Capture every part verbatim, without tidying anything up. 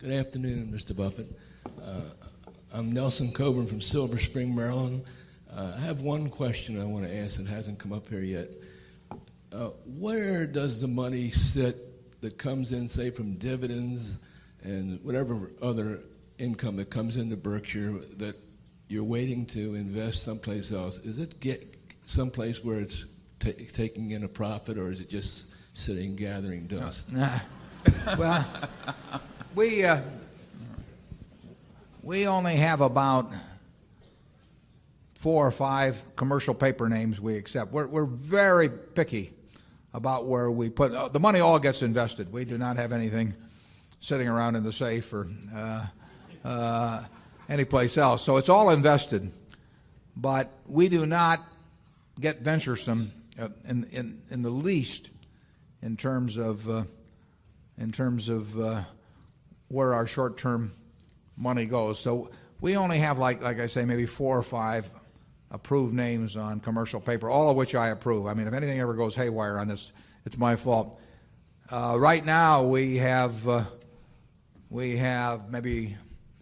Good afternoon, Mister Buffett. Uh, I'm Nelson Coburn from Silver Spring, Maryland. Uh, I have one question I want to ask that hasn't come up here yet. Uh, where does the money sit that comes in, say, from dividends and whatever other income that comes into Berkshire that you're waiting to invest someplace else? Is it get someplace where it's ta taking in a profit, or is it just sitting gathering dust? Nah. Well, we uh, we only have about four or five commercial paper names we accept. We're we're very picky about where we put uh, the money. All gets invested. We do not have anything sitting around in the safe or uh, uh, anyplace else. So it's all invested. But we do not get venturesome uh, in, in in the least in terms of uh, in terms of uh, where our short-term money goes. So we only have, like like I say, maybe four or five approved names on commercial paper, all of which I approve. I mean, if anything ever goes haywire on this, it's my fault. Uh, right now, we have uh, we have maybe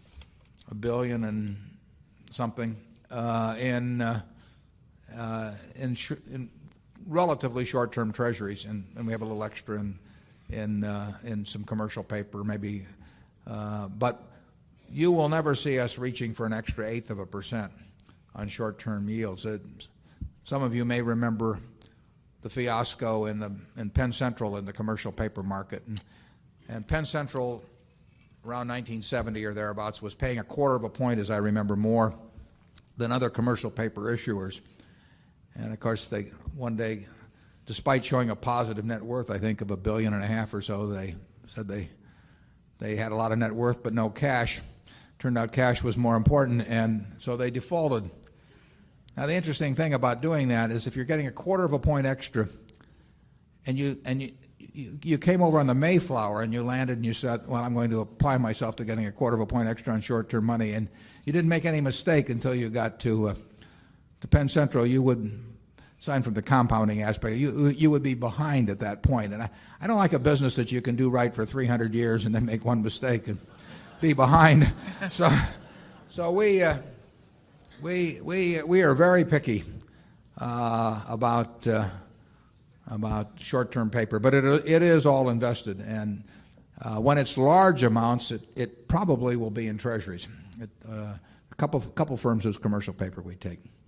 a billion and something uh, in uh, uh, in, sh in relatively short-term treasuries, and, and we have a little extra in in uh, in some commercial paper, maybe. Uh, but you will never see us reaching for an extra eighth of a percent on short-term yields. It, some of you may remember the fiasco in the in Penn Central in the commercial paper market, and, and Penn Central around nineteen seventy or thereabouts was paying a quarter of a point, as I remember, more than other commercial paper issuers. And of course, they one day, despite showing a positive net worth, I think of a billion and a half or so, they said they they had a lot of net worth but no cash. Turned out cash was more important, and so they defaulted. Now, the interesting thing about doing that is if you're getting a quarter of a point extra, and you and you you, you came over on the Mayflower and you landed and you said, well, I'm going to apply myself to getting a quarter of a point extra on short-term money, and you didn't make any mistake until you got to uh, to Penn Central, you would, aside from the compounding aspect, you you would be behind at that point. And I, I don't like a business that you can do right for three hundred years and then make one mistake and be behind. So, so we uh, we we we are very picky uh, about uh, about short-term paper, but it it is all invested, and uh, when it's large amounts, it it probably will be in treasuries. It, uh, a couple couple firms use commercial paper we take.